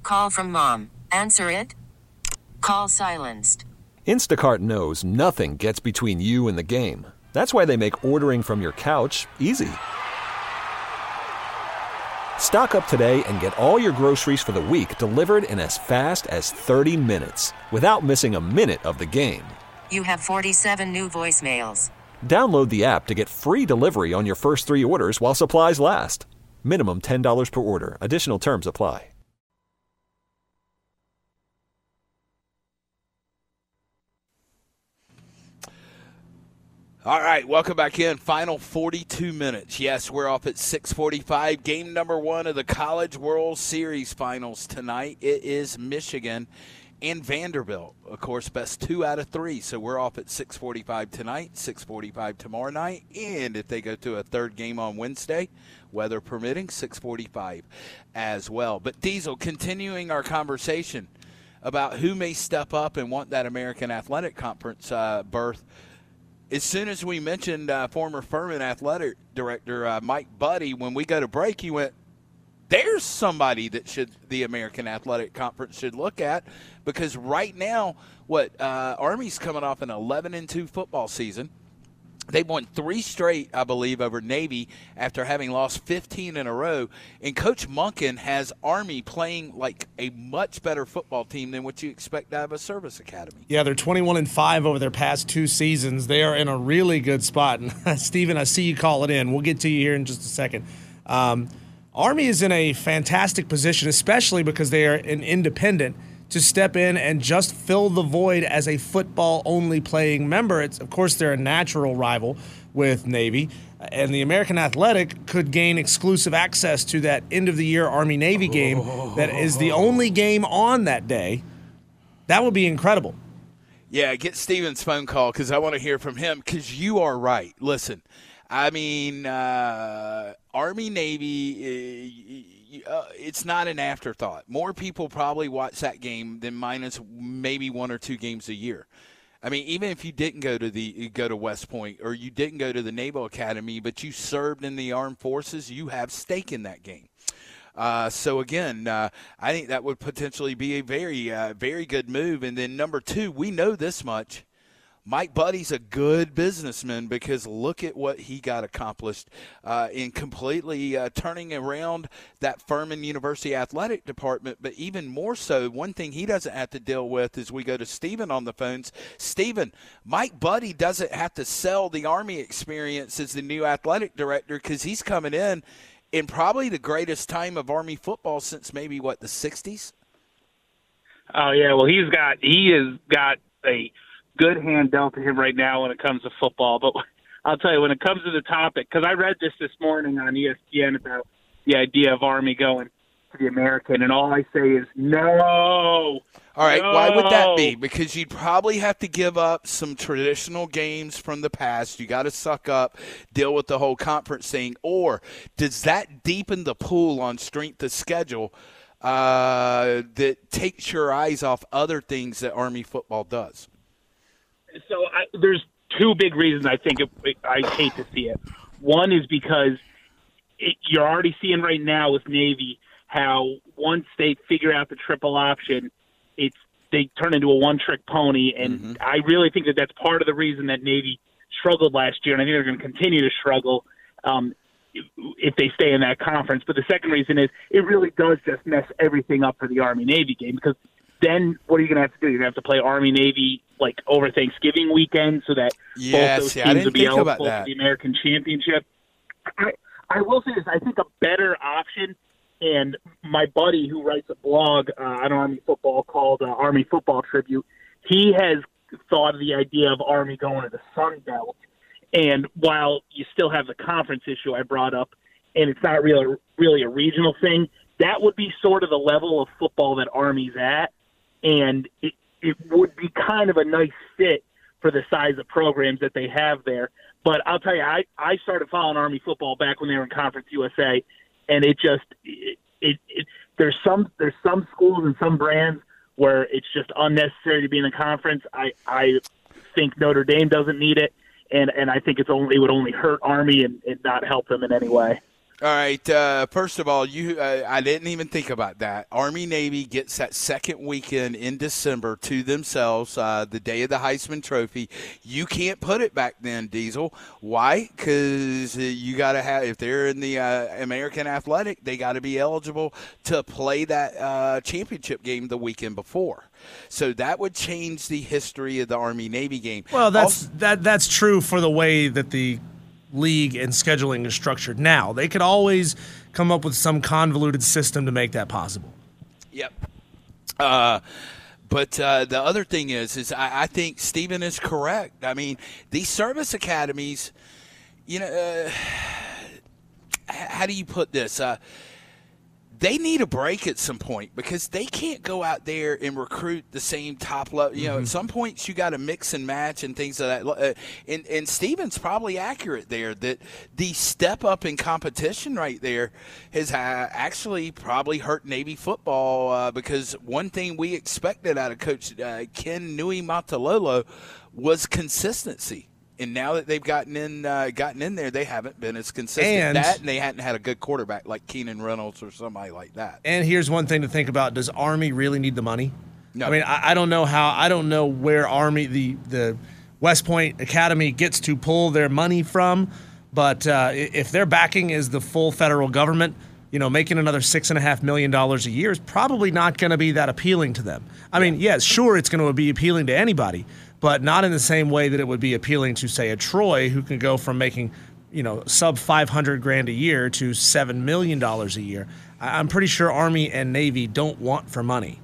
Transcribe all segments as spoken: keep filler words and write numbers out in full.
Call from mom. Answer it. Call silenced. Instacart knows nothing gets between you and the game. That's why they make ordering from your couch easy. Stock up today and get all your groceries for the week delivered in as fast as thirty minutes without missing a minute of the game. You have forty-seven new voicemails. Download the app to get free delivery on your first three orders while supplies last. Minimum ten dollars per order. Additional terms apply. All right, welcome back in. Final forty-two minutes. Yes, we're off at six forty-five. Game number one of the College World Series finals tonight. It is Michigan and Vanderbilt. Of course, best two out of three. So we're off at six forty-five tonight, six forty-five tomorrow night. And if they go to a third game on Wednesday, weather permitting, six forty-five as well. But Diesel, continuing our conversation about who may step up and want that American Athletic Conference uh, berth. As soon as we mentioned uh, former Furman athletic director uh, Mike Buddy, when we go to break, he went, there's somebody that should the American Athletic Conference should look at, because right now, what uh, Army's coming off an eleven and two football season. They've won three straight, I believe, over Navy after having lost fifteen in a row. And Coach Monken has Army playing like a much better football team than what you expect out of a service academy. Yeah, they're twenty-one and five over their past two seasons. They are in a really good spot. And Stephen, I see you call it in. We'll get to you here in just a second. Um, Army is in a fantastic position, especially because they are an independent, to step in and just fill the void as a football-only playing member. It's, of course, they're a natural rival with Navy, and the American Athletic could gain exclusive access to that end-of-the-year Army-Navy game oh. that is the only game on that day. That would be incredible. Yeah, get Steven's phone call because I want to hear from him, because you are right. Listen, I mean, uh, Army-Navy, uh, uh, it's not an afterthought. More people probably watch that game than minus maybe one or two games a year. I mean, even if you didn't go to the go to West Point or you didn't go to the Naval Academy, but you served in the armed forces, you have stake in that game. Uh, so, again, uh, I think that would potentially be a very, uh, very good move. And then, number two, we know this much. Mike Buddy's a good businessman, because look at what he got accomplished uh, in completely uh, turning around that Furman University athletic department. But even more so, one thing he doesn't have to deal with is we go to Stephen on the phones. Stephen, Mike Buddy doesn't have to sell the Army experience as the new athletic director, because he's coming in in probably the greatest time of Army football since maybe, what, the sixties? Oh, yeah. Well, he's got he has got a – good hand dealt to him right now when it comes to football. But I'll tell you, when it comes to the topic, because I read this this morning on E S P N about the idea of Army going to the American, and all I say is no. All right, no. Why would that be? Because you'd probably have to give up some traditional games from the past. You got to suck up, deal with the whole conference thing. Or does that deepen the pool on strength of schedule uh, that takes your eyes off other things that Army football does? So I, there's two big reasons I think it, it, I hate to see it. One is because it, you're already seeing right now with Navy how once they figure out the triple option, it's they turn into a one-trick pony, and mm-hmm. I really think that that's part of the reason that Navy struggled last year, and I think they're going to continue to struggle um, if, if they stay in that conference. But the second reason is it really does just mess everything up for the Army-Navy game, because then what are you going to have to do? You're going to have to play Army-Navy like over Thanksgiving weekend so that yes, both those yeah, teams will be eligible for the American Championship. I, I will say this. I think a better option, and my buddy who writes a blog uh, on Army football called uh, Army Football Tribute, he has thought of the idea of Army going to the Sun Belt. And while you still have the conference issue I brought up, and it's not really, really a regional thing, that would be sort of the level of football that Army's at. And it, it would be kind of a nice fit for the size of programs that they have there. But I'll tell you, I, I started following Army football back when they were in Conference U S A, and it just it, it, it there's some there's some schools and some brands where it's just unnecessary to be in the conference. I, I think Notre Dame doesn't need it, and, and I think it's only it would only hurt Army and, and not help them in any way. All right. Uh, first of all, you uh, I didn't even think about that. Army Navy gets that second weekend in December to themselves, uh, the day of the Heisman Trophy. You can't put it back then, Diesel. Why? Because you got to have, if they're in the uh, American Athletic, they got to be eligible to play that uh, championship game the weekend before. So that would change the history of the Army Navy game. Well, that's also, that that's true for the way that the league and scheduling is structured now. They could always come up with some convoluted system to make that possible. Yep. Uh, but uh, the other thing is, is I, I think Stephen is correct. I mean, these service academies, you know, uh, how do you put this? Uh, they need a break at some point because they can't go out there and recruit the same top level. You know, mm-hmm. At some points you got to mix and match and things like that. Uh, and, and Steven's probably accurate there that the step up in competition right there has uh, actually probably hurt Navy football uh, because one thing we expected out of Coach uh, Ken Nui Matalolo was consistency. And now that they've gotten in, uh, gotten in there, they haven't been as consistent. And that, and they hadn't had a good quarterback like Keenan Reynolds or somebody like that. And here's one thing to think about: does Army really need the money? No. I mean, I, I don't know how. I don't know where Army, the the West Point Academy, gets to pull their money from. But uh, if their backing is the full federal government, you know, making another six and a half million dollars a year is probably not going to be that appealing to them. I mean, yes, sure, it's going to be appealing to anybody, but not in the same way that it would be appealing to, say, a Troy who can go from making, you know, sub five hundred grand a year to seven million dollars a year. I'm pretty sure Army and Navy don't want for money.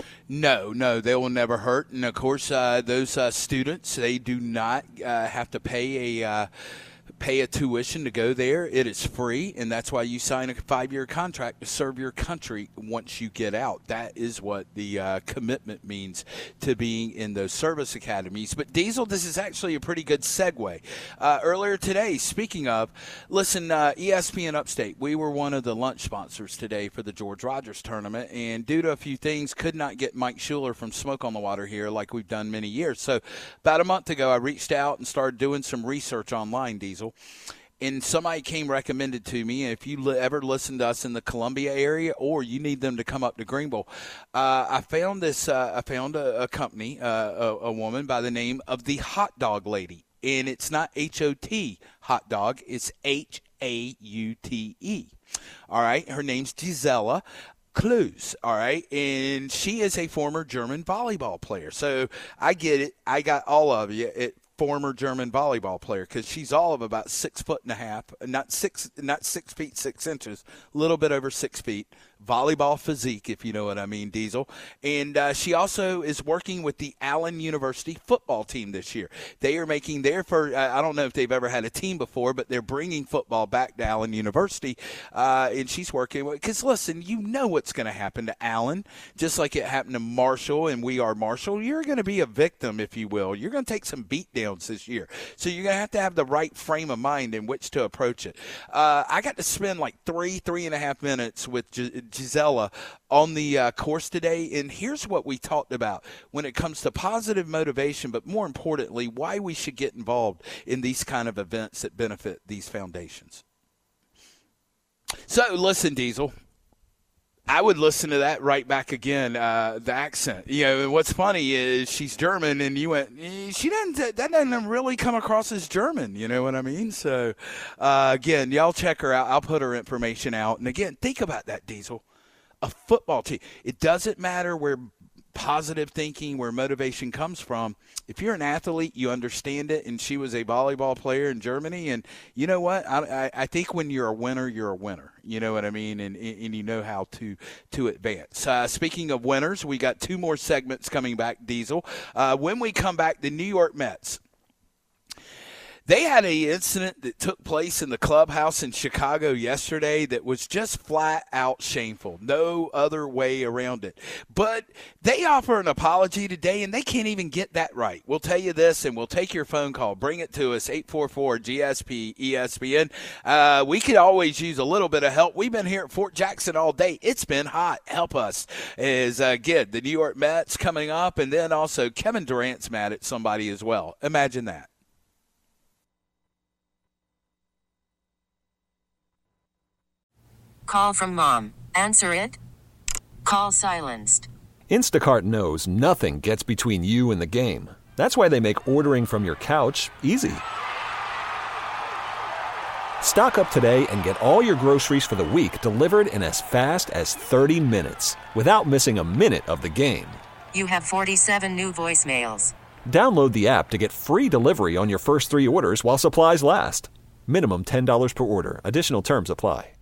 No, no, they will never hurt. And, of course, uh, those uh, students, they do not uh, have to pay a uh, pay a tuition to go there. It is free, and that's why you sign a five-year contract to serve your country once you get out. That is what the uh, commitment means to being in those service academies. But, Diesel, this is actually a pretty good segue. Uh, earlier today, speaking of, listen, uh, E S P N Upstate, we were one of the lunch sponsors today for the George Rogers Tournament, and due to a few things, could not get Mike Schuler from Smoke on the Water here like we've done many years. So about a month ago, I reached out and started doing some research online, Diesel. And somebody came recommended to me, if you li- ever listen to us in the Columbia area or you need them to come up to Greenville, uh, I found this. Uh, I found a, a company, uh, a, a woman by the name of the Hot Dog Lady. And it's not H O T, hot dog. It's H A U T E. All right. Her name's Gisela Clues, all right, and she is a former German volleyball player. So I get it. I got all of you. It, former German volleyball player because she's all of about six foot and a half, not six, not six feet six inches, a little bit over six feet. Volleyball physique, if you know what I mean, Diesel. And uh, she also is working with the Allen University football team this year. They are making their first, uh, I don't know if they've ever had a team before, but they're bringing football back to Allen University. Uh, and she's working with, because listen, you know what's going to happen to Allen, just like it happened to Marshall and We Are Marshall. You're going to be a victim, if you will. You're going to take some beatdowns this year. So you're going to have to have the right frame of mind in which to approach it. Uh, I got to spend like three, three and a half minutes with G- Gisela on the uh, course today, and here's what we talked about when it comes to positive motivation, but more importantly, why we should get involved in these kind of events that benefit these foundations. So, listen, Diesel, I would listen to that right back again, uh, the accent. You know, and what's funny is she's German, and you went, eh, she doesn't, that doesn't really come across as German, you know what I mean? So, uh, again, y'all check her out. I'll put her information out. And, again, think about that, Diesel. A football team. It doesn't matter where positive thinking, where motivation comes from. If you're an athlete, you understand it, and she was a volleyball player in Germany. And you know what? I, I think when you're a winner, you're a winner. You know what I mean? And, and you know how to, to advance. Uh, speaking of winners, we got two more segments coming back, Diesel. Uh, when we come back, the New York Mets. They had an incident that took place in the clubhouse in Chicago yesterday that was just flat out shameful. No other way around it. But they offer an apology today, and they can't even get that right. We'll tell you this, and we'll take your phone call. Bring it to us, eight four four G S P E S P N. Uh, we could always use a little bit of help. We've been here at Fort Jackson all day. It's been hot. Help us. As, uh, again, the New York Mets coming up, and then also Kevin Durant's mad at somebody as well. Imagine that. Call from mom. Answer it. Call silenced. Instacart knows nothing gets between you and the game. That's why they make ordering from your couch easy. Stock up today and get all your groceries for the week delivered in as fast as thirty minutes without missing a minute of the game. You have forty-seven new voicemails. Download the app to get free delivery on your first three orders while supplies last. Minimum ten dollars per order. Additional terms apply.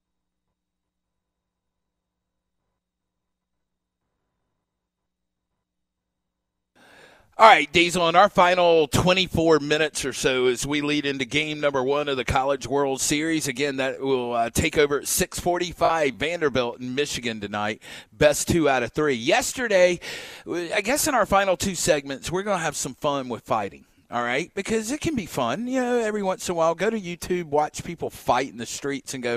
All right, Diesel, in our final twenty-four minutes or so as we lead into game number one of the College World Series. Again, that will uh, take over at six forty-five, Vanderbilt in Michigan tonight. Best two out of three. Yesterday, I guess in our final two segments, we're going to have some fun with fighting. All right, because it can be fun. You know, every once in a while, go to YouTube, watch people fight in the streets and go,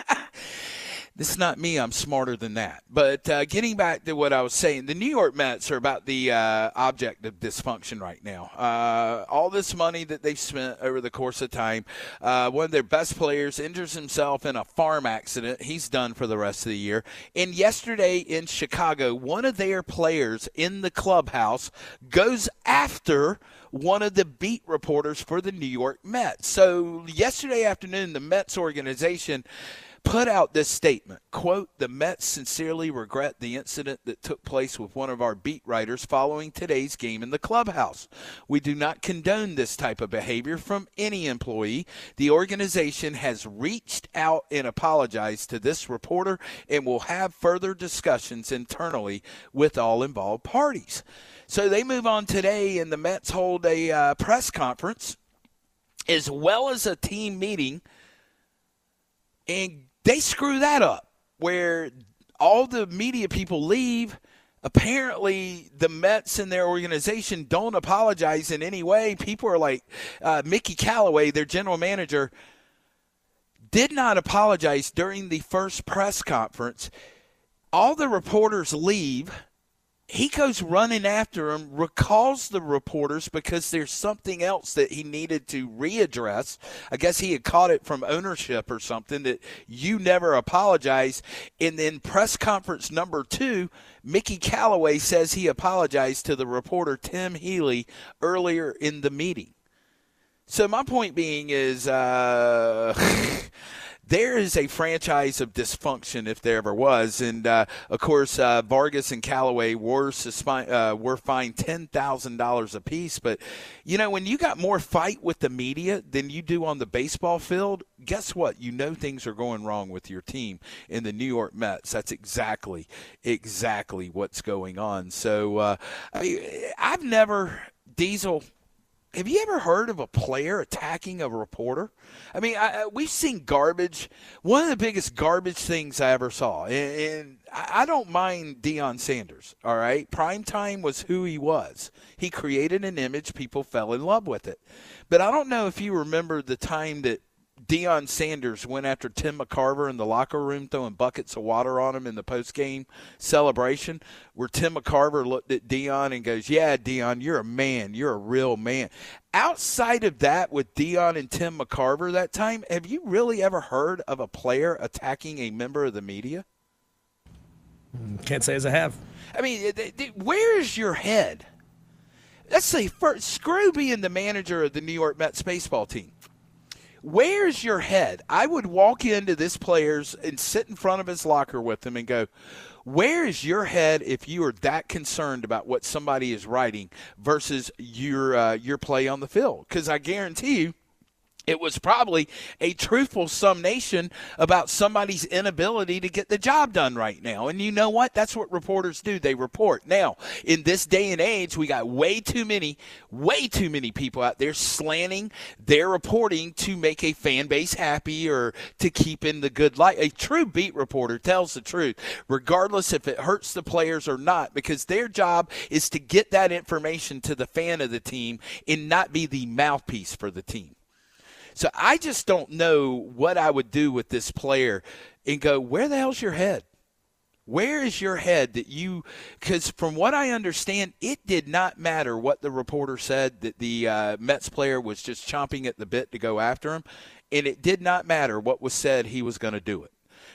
this is not me. I'm smarter than that. But uh, getting back to what I was saying, the New York Mets are about the uh, object of dysfunction right now. Uh, all this money that they've spent over the course of time, uh, one of their best players injures himself in a farm accident. He's done for the rest of the year. And yesterday in Chicago, one of their players in the clubhouse goes after one of the beat reporters for the New York Mets. So yesterday afternoon, the Mets organization put out this statement, quote, "The Mets sincerely regret the incident that took place with one of our beat writers following today's game in the clubhouse. We do not condone this type of behavior from any employee. The organization has reached out and apologized to this reporter and will have further discussions internally with all involved parties." So they move on today, and the Mets hold a uh, press conference as well as a team meeting, and they screw that up where all the media people leave. Apparently, the Mets and their organization don't apologize in any way. People are like, uh, Mickey Callaway, their general manager, did not apologize during the first press conference. All the reporters leave. He goes running after him, recalls the reporters because there's something else that he needed to readdress. I guess he had caught it from ownership or something, that you never apologize. And then press conference number two, Mickey Callaway says he apologized to the reporter Tim Healy earlier in the meeting. So my point being is uh, there is a franchise of dysfunction if there ever was. And, uh, of course, uh, Vargas and Callaway were, suspi- uh, were fined ten thousand dollars apiece. But, you know, when you got more fight with the media than you do on the baseball field, guess what? You know things are going wrong with your team in the New York Mets. That's exactly, exactly what's going on. So uh, I, I've never – Diesel – have you ever heard of a player attacking a reporter? I mean, I, we've seen garbage. One of the biggest garbage things I ever saw, and, and I don't mind Deion Sanders, all right? Primetime was who he was. He created an image. People fell in love with it. But I don't know if you remember the time that Deion Sanders went after Tim McCarver in the locker room, throwing buckets of water on him in the postgame celebration, where Tim McCarver looked at Deion and goes, "Yeah, Deion, you're a man. You're a real man." Outside of that, with Deion and Tim McCarver that time, have you really ever heard of a player attacking a member of the media? Can't say as I have. I mean, where is your head? Let's say, first, screw being the manager of the New York Mets baseball team. Where's your head? I would walk into this player's and sit in front of his locker with him and go, where is your head if you are that concerned about what somebody is writing versus your uh, your play on the field? Because I guarantee you, it was probably a truthful summation about somebody's inability to get the job done right now. And you know what? That's what reporters do. They report. Now, in this day and age, we got way too many, way too many people out there slanting their reporting to make a fan base happy or to keep in the good light. A true beat reporter tells the truth, regardless if it hurts the players or not, because their job is to get that information to the fan of the team and not be the mouthpiece for the team. So I just don't know what I would do with this player and go, where the hell's your head? Where is your head that you – because from what I understand, it did not matter what the reporter said, that the uh, Mets player was just chomping at the bit to go after him, and it did not matter what was said, he was going to do it.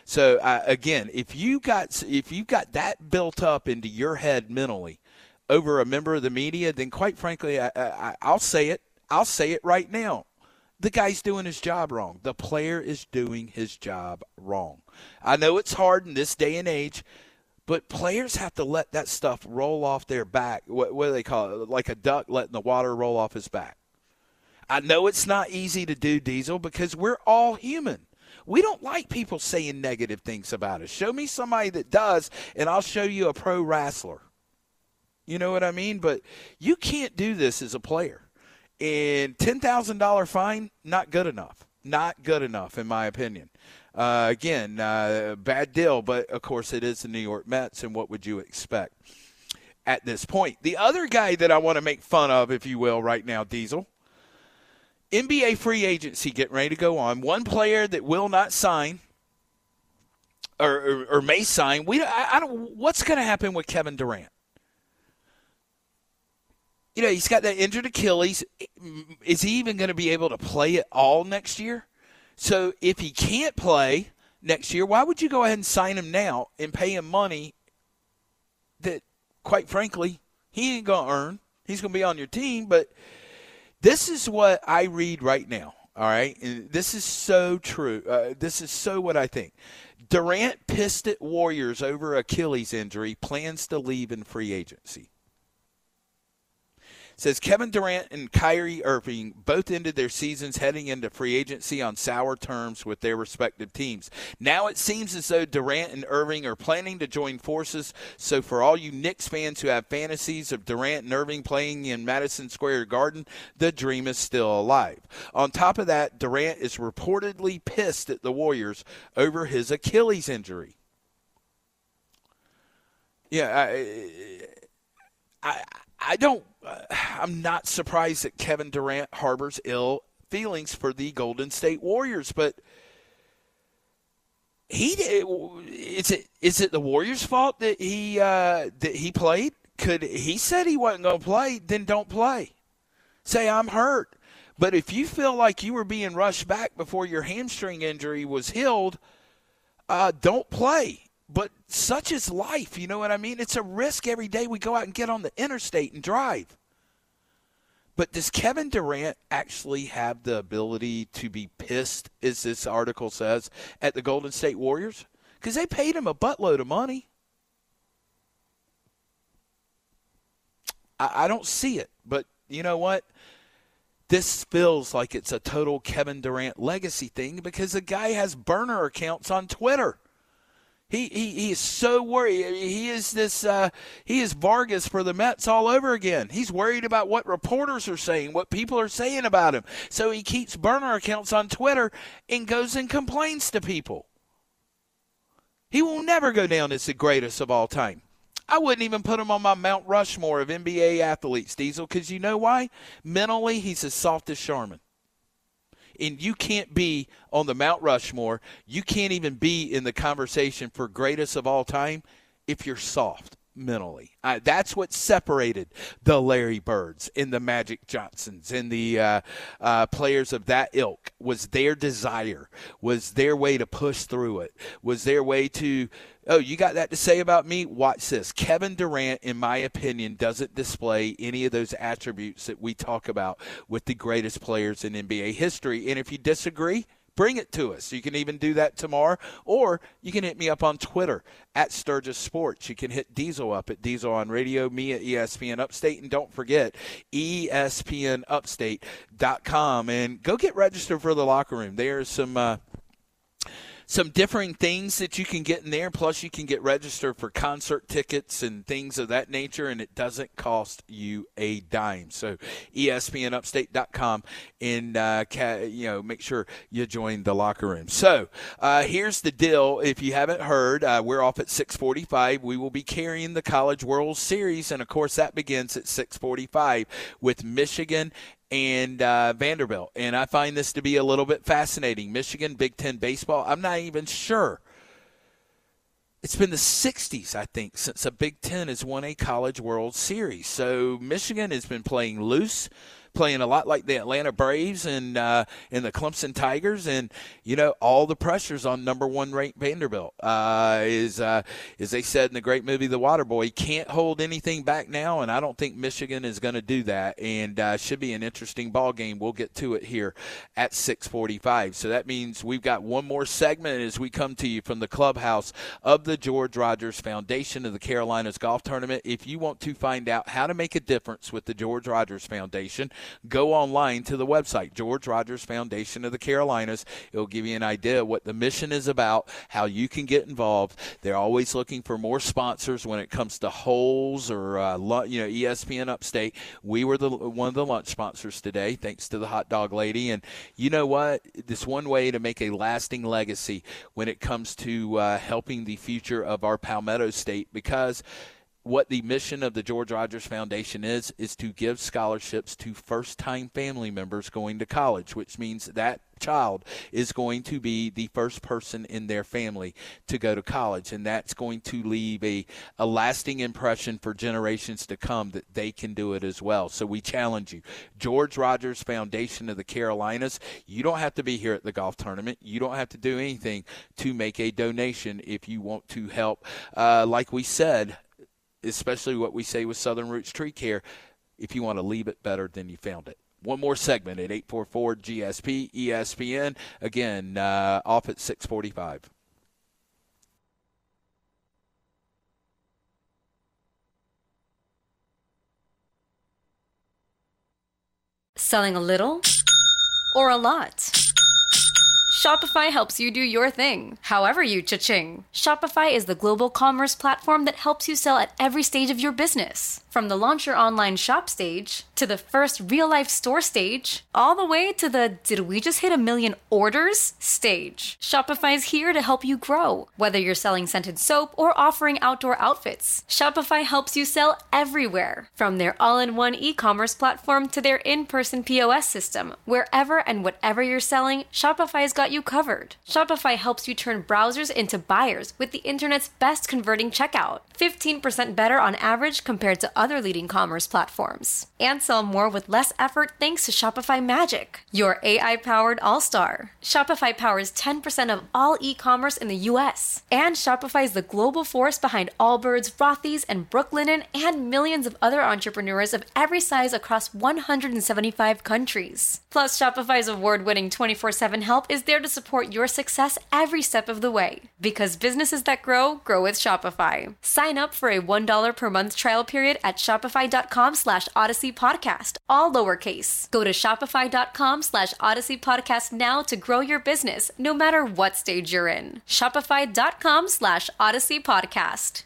So uh, again, if you got if you've got that built up into your head mentally over a member of the media, then quite frankly, I, I, I'll say it. I'll say it right now. The guy's doing his job wrong. The player is doing his job wrong. I know it's hard in this day and age, but players have to let that stuff roll off their back. What, what do they call it? Like a duck letting the water roll off his back. I know it's not easy to do, Diesel, because we're all human. We don't like people saying negative things about us. Show me somebody that does, and I'll show you a pro wrestler. You know what I mean? But you can't do this as a player. And ten thousand dollars fine, not good enough. Not good enough, in my opinion. Uh, again, uh, bad deal, but, of course, it is the New York Mets, and what would you expect at this point? The other guy that I want to make fun of, if you will, right now, Diesel, N B A free agency getting ready to go on. One player that will not sign or, or, or may sign. We I, I don't. What's going to happen with Kevin Durant? You know, he's got that injured Achilles. Is he even going to be able to play it all next year? So if he can't play next year, why would you go ahead and sign him now and pay him money that, quite frankly, he ain't going to earn? He's going to be on your team, but this is what I read right now, all right? And this is so true. Uh, this is so what I think. Durant pissed at Warriors over Achilles injury, plans to leave in free agency. Says Kevin Durant and Kyrie Irving both ended their seasons heading into free agency on sour terms with their respective teams. Now it seems as though Durant and Irving are planning to join forces. So for all you Knicks fans who have fantasies of Durant and Irving playing in Madison Square Garden, the dream is still alive. On top of that, Durant is reportedly pissed at the Warriors over his Achilles injury. Yeah, I, I, I don't. Uh, I'm not surprised that Kevin Durant harbors ill feelings for the Golden State Warriors, but he is it is it the Warriors' fault that he uh, that he played? Could he said he wasn't going to play? Then don't play. Say I'm hurt. But if you feel like you were being rushed back before your hamstring injury was healed, uh, don't play. But such is life, you know what I mean? It's a risk every day we go out and get on the interstate and drive. But does Kevin Durant actually have the ability to be pissed, as this article says, at the Golden State Warriors? Because they paid him a buttload of money. I, I don't see it. But you know what? This feels like it's a total Kevin Durant legacy thing because the guy has burner accounts on Twitter. He, he he is so worried. He is this. Uh, he is Vargas for the Mets all over again. He's worried about what reporters are saying, what people are saying about him. So he keeps burner accounts on Twitter and goes and complains to people. He will never go down as the greatest of all time. I wouldn't even put him on my Mount Rushmore of N B A athletes, Diesel, because you know why? Mentally, he's as soft as Charmin. And you can't be on the Mount Rushmore. You can't even be in the conversation for greatest of all time if you're soft mentally. Uh, that's what separated the Larry Birds and the Magic Johnsons and the uh, uh, players of that ilk was their desire, was their way to push through it, was their way to, oh, you got that to say about me? Watch this. Kevin Durant, in my opinion, doesn't display any of those attributes that we talk about with the greatest players in N B A history. And if you disagree, bring it to us. You can even do that tomorrow, or you can hit me up on Twitter at Sturgis Sports. You can hit Diesel up at Diesel on Radio, me at E S P N Upstate, and don't forget E S P N upstate dot com. And go get registered for the locker room. There's some uh, some differing things that you can get in there. Plus, you can get registered for concert tickets and things of that nature, and it doesn't cost you a dime. So E S P N upstate dot com, and uh, you know, make sure you join the locker room. So uh, here's the deal. If you haven't heard, uh, we're off at six forty-five. We will be carrying the College World Series, and, of course, that begins at six forty-five with Michigan and uh, Vanderbilt. And I find this to be a little bit fascinating. Michigan, Big Ten baseball, I'm not even sure. It's been the sixties, I think, since a Big Ten has won a College World Series. So Michigan has been playing loose, playing a lot like the Atlanta Braves and uh, and the Clemson Tigers, and you know all the pressures on number one ranked Vanderbilt. Uh, is uh, as they said in the great movie The Waterboy, can't hold anything back now, and I don't think Michigan is going to do that. And uh, should be an interesting ball game. We'll get to it here at six forty-five. So that means we've got one more segment as we come to you from the clubhouse of the George Rogers Foundation of the Carolinas Golf Tournament. If you want to find out how to make a difference with the George Rogers Foundation, go online to the website, George Rogers Foundation of the Carolinas. It'll give you an idea of what the mission is about, how you can get involved. They're always looking for more sponsors when it comes to holes or uh, you know E S P N Upstate. We were the one of the lunch sponsors today, thanks to the hot dog lady. And you know what? This one way to make a lasting legacy when it comes to uh, helping the future of our Palmetto State, because what the mission of the George Rogers Foundation is, is to give scholarships to first-time family members going to college, which means that child is going to be the first person in their family to go to college, and that's going to leave a, a lasting impression for generations to come that they can do it as well. So we challenge you. George Rogers Foundation of the Carolinas, you don't have to be here at the golf tournament. You don't have to do anything to make a donation if you want to help. Uh, like we said, especially what we say with Southern Roots Tree Care, if you want to leave it better than you found it. One more segment at eight four four G S P E S P N. Again, uh, off at six forty-five. Selling a little or a lot? Shopify helps you do your thing, however you cha-ching. Shopify is the global commerce platform that helps you sell at every stage of your business. From the launch your online shop stage, to the first real-life store stage, all the way to the did we just hit a million orders stage. Shopify's here to help you grow. Whether you're selling scented soap or offering outdoor outfits, Shopify helps you sell everywhere. From their all-in-one e-commerce platform to their in-person P O S system, wherever and whatever you're selling, Shopify's got you covered. Shopify helps you turn browsers into buyers with the internet's best converting checkout, fifteen percent better on average compared to other leading commerce platforms. And sell more with less effort thanks to Shopify Magic, your A I-powered all-star. Shopify powers ten percent of all e-commerce in the U S. And Shopify is the global force behind Allbirds, Rothy's, and Brooklinen, and millions of other entrepreneurs of every size across one hundred seventy-five countries. Plus, Shopify's award-winning twenty-four seven help is there to support your success every step of the way. Because businesses that grow, grow with Shopify. Sign up for a one dollar per month trial period at shopify.com slash Odyssey Podcast, all lowercase. Go to shopify.com slash Odyssey Podcast now to grow your business, no matter what stage you're in. Shopify.com slash Odyssey Podcast.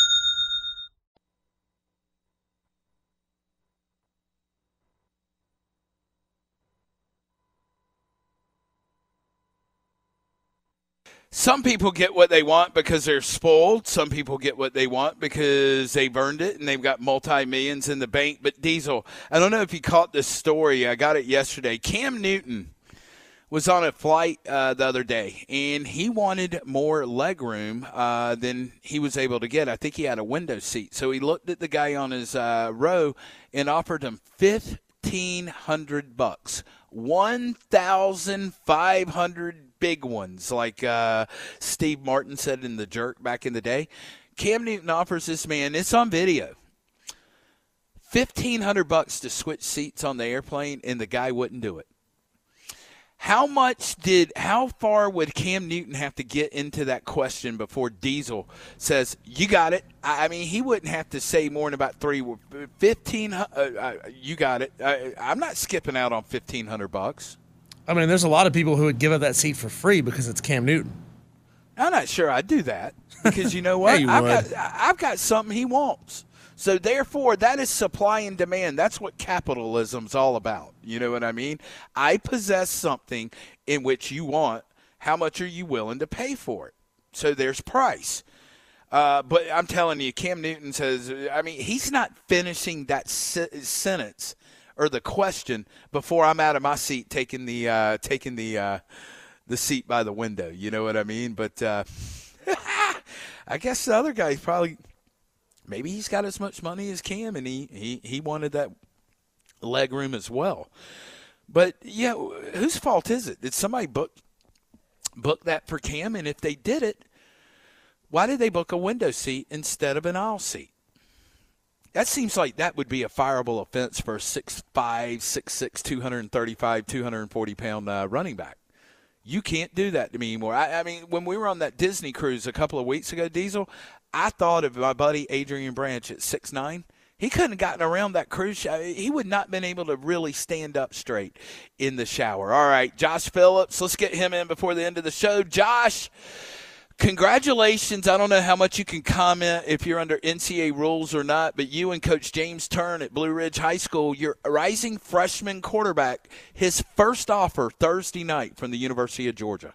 Some people get what they want because they're spoiled. Some people get what they want because they've earned it and they've got multi-millions in the bank. But, Diesel, I don't know if you caught this story. I got it yesterday. Cam Newton was on a flight uh, the other day, and he wanted more leg room uh, than he was able to get. I think he had a window seat. So he looked at the guy on his uh, row and offered him fifteen hundred bucks, one thousand five hundred big ones, like uh, Steve Martin said in The Jerk back in the day. Cam Newton offers this man, it's on video, fifteen hundred bucks to switch seats on the airplane, and the guy wouldn't do it. How much did, how far would Cam Newton have to get into that question before Diesel says, you got it? I mean, he wouldn't have to say more than about three, fifteen, uh, uh, you got it. I, I'm not skipping out on fifteen hundred bucks. I mean, there's a lot of people who would give up that seat for free because it's Cam Newton. I'm not sure I'd do that because you know what? Yeah, you I've, would. got, I've got something he wants. So, therefore, that is supply and demand. That's what capitalism's all about. You know what I mean? I possess something in which you want. How much are you willing to pay for it? So, there's price. Uh, but I'm telling you, Cam Newton says, I mean, he's not finishing that se- sentence or the question before I'm out of my seat taking the uh, taking the uh, the seat by the window. You know what I mean? But uh, I guess the other guy probably maybe he's got as much money as Cam, and he, he, he wanted that leg room as well. But, yeah, whose fault is it? Did somebody book book that for Cam? And if they did it, why did they book a window seat instead of an aisle seat? That seems like that would be a fireable offense for a six five, six six, two thirty-five, two forty pound uh, running back. You can't do that to me anymore. I, I mean, when we were on that Disney cruise a couple of weeks ago, Diesel, I thought of my buddy Adrian Branch at six nine. He couldn't have gotten around that cruise. He would not have been able to really stand up straight in the shower. All right, Josh Phillips, let's get him in before the end of the show. Josh, congratulations. I don't know how much you can comment if you're under N C double A rules or not, but you and Coach James Turn at Blue Ridge High School, your rising freshman quarterback, his first offer Thursday night from the University of Georgia.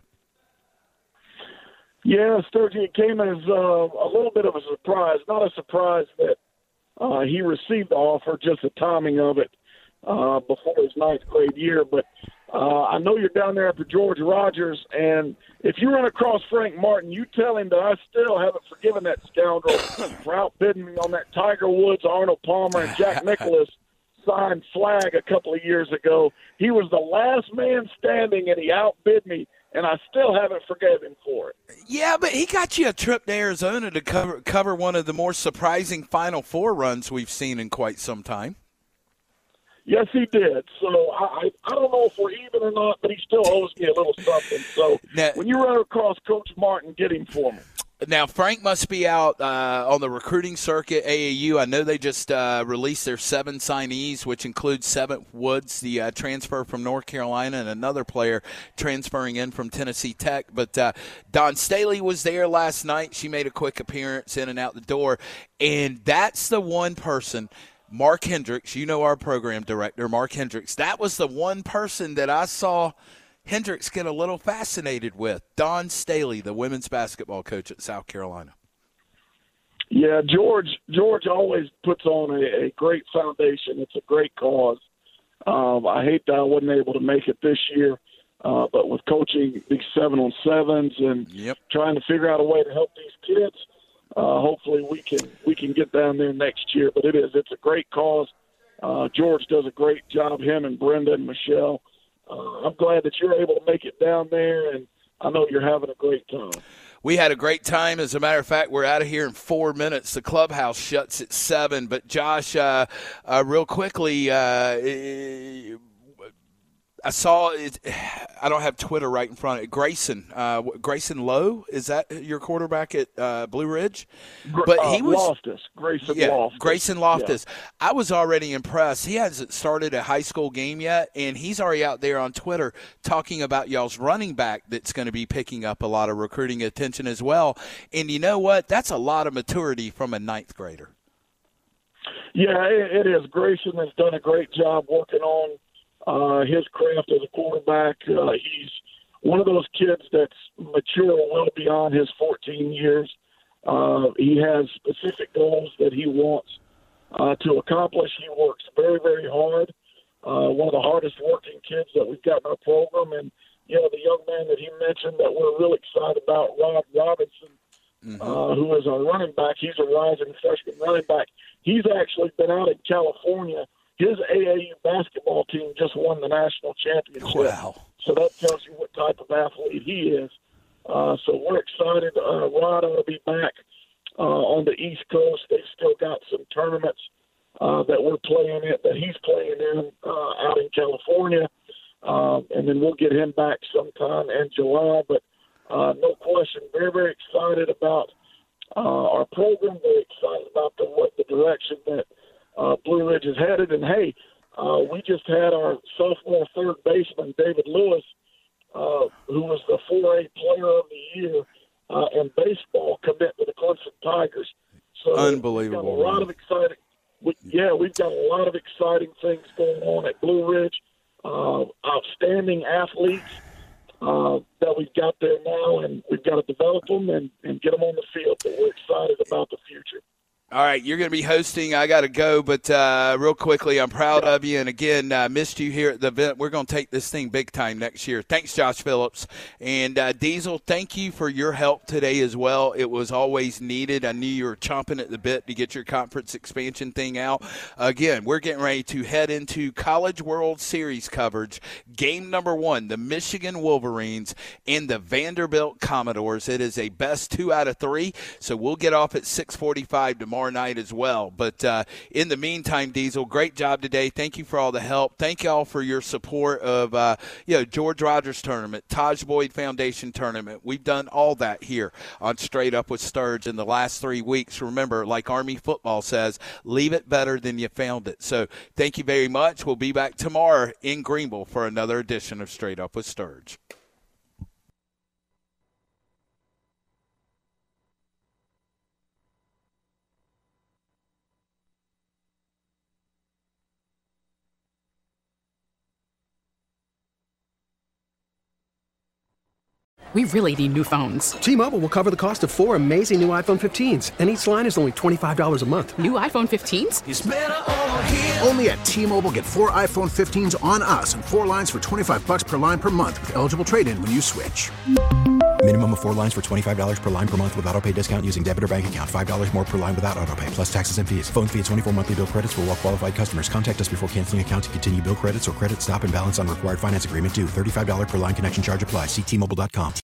Yeah, Sturgey, it came as uh, a little bit of a surprise. Not a surprise that uh, he received the offer, just the timing of it uh, before his ninth grade year. But uh, I know you're down there at the George Rogers, and if you run across Frank Martin, you tell him that I still haven't forgiven that scoundrel for outbidding me on that Tiger Woods, Arnold Palmer, and Jack Nicklaus signed flag a couple of years ago. He was the last man standing, and he outbid me. And I still haven't forgiven him for it. Yeah, but he got you a trip to Arizona to cover cover one of the more surprising Final Four runs we've seen in quite some time. Yes, he did. So I, I don't know if we're even or not, but he still owes me a little something. So now, when you run across Coach Martin, get him for me. Now, Frank must be out uh, on the recruiting circuit, A A U. I know they just uh, released their seven signees, which includes Seventh Woods, the uh, transfer from North Carolina, and another player transferring in from Tennessee Tech. But uh, Dawn Staley was there last night. She made a quick appearance in and out the door. And that's the one person, Mark Hendricks, you know our program director, Mark Hendricks, that was the one person that I saw Hendricks get a little fascinated with. Dawn Staley, the women's basketball coach at South Carolina. Yeah, George George always puts on a, a great foundation. It's a great cause. Um, I hate that I wasn't able to make it this year, uh, but with coaching these seven on sevens and yep. trying to figure out a way to help these kids, uh, hopefully we can we can get down there next year. But it is it's a great cause. Uh, George does a great job. Him and Brenda and Michelle. Uh, I'm glad that you're able to make it down there, and I know you're having a great time. We had a great time. As a matter of fact, we're out of here in four minutes. The clubhouse shuts at seven. But, Josh, uh, uh, real quickly, uh, I saw it. I don't have Twitter right in front of it. Grayson, uh, Grayson Lowe, is that your quarterback at uh, Blue Ridge? But he was uh, Loftus, Grayson yeah, Loftus. Grayson Loftus. Yeah. I was already impressed. He hasn't started a high school game yet, and he's already out there on Twitter talking about y'all's running back that's going to be picking up a lot of recruiting attention as well. And you know what? That's a lot of maturity from a ninth grader. Yeah, it, it is. Grayson has done a great job working on Uh, his craft as a quarterback. Uh, he's one of those kids that's mature well beyond his fourteen years. Uh, he has specific goals that he wants uh, to accomplish. He works very, very hard. Uh, one of the hardest working kids that we've got in our program. And, you know, the young man that he mentioned that we're really excited about, Rob Robinson, mm-hmm. uh, who is our running back. He's a rising freshman running back. He's actually been out in California. His A A U basketball team just won the national championship. Wow. So that tells you what type of athlete he is. Uh, so we're excited. Uh, Rod ought to be back uh, on the East Coast. They've still got some tournaments uh, that we're playing in, that he's playing in uh, out in California. Um, and then we'll get him back sometime in July. But uh, no question, very, very excited about uh, our program. Very excited about the, what the direction that Uh, Blue Ridge is headed. And, hey, uh, we just had our sophomore third baseman, David Lewis, uh, who was the four A player of the year uh, in baseball, commit to the Clemson Tigers. So unbelievable. We've got a lot of exciting we, yeah, we've got a lot of exciting things going on at Blue Ridge. Uh, outstanding athletes uh, that we've got there now, and we've got to develop them and, and get them on the field. But we're excited about the future. All right, you're going to be hosting. I got to go, but uh, real quickly, I'm proud of you. And again, uh, missed you here at the event. We're going to take this thing big time next year. Thanks, Josh Phillips. And uh, Diesel, thank you for your help today as well. It was always needed. I knew you were chomping at the bit to get your conference expansion thing out. Again, we're getting ready to head into College World Series coverage. Game number one, the Michigan Wolverines and the Vanderbilt Commodores. It is a best two out of three, so we'll get off at six forty-five tomorrow night as well. But uh, in the meantime, Diesel, great job today. Thank you for all the help. Thank you all for your support of uh, you know, George Rogers Tournament, Taj Boyd Foundation Tournament. We've done all that here on Straight Up with Sturge in the last three weeks. Remember, like Army football says, leave it better than you found it. So thank you very much. We'll be back tomorrow in Greenville for another edition of Straight Up with Sturge. We really need new phones. T-Mobile will cover the cost of four amazing new iPhone fifteens, and each line is only twenty-five dollars a month. New iPhone fifteens? It's better over here. Only at T-Mobile, get four iPhone fifteens on us and four lines for twenty-five dollars per line per month with eligible trade-in when you switch. Minimum of four lines for twenty-five dollars per line per month with autopay discount using debit or bank account. five dollars more per line without autopay, plus taxes and fees. Phone fee at twenty-four monthly bill credits for well qualified customers. Contact us before canceling account to continue bill credits or credit stop and balance on required finance agreement due. thirty-five dollars per line connection charge applies. See T Mobile dot com.